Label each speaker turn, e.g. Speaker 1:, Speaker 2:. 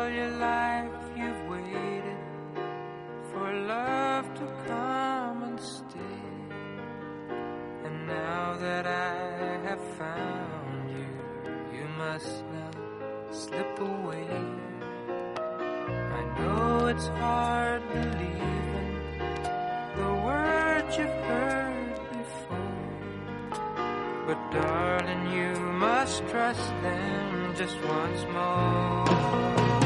Speaker 1: All your life you've waited for love to come and stay. And now that I have found you, you must not slip away. I know it's hard believing the words you've heard before, but darling, you must trust them just once more.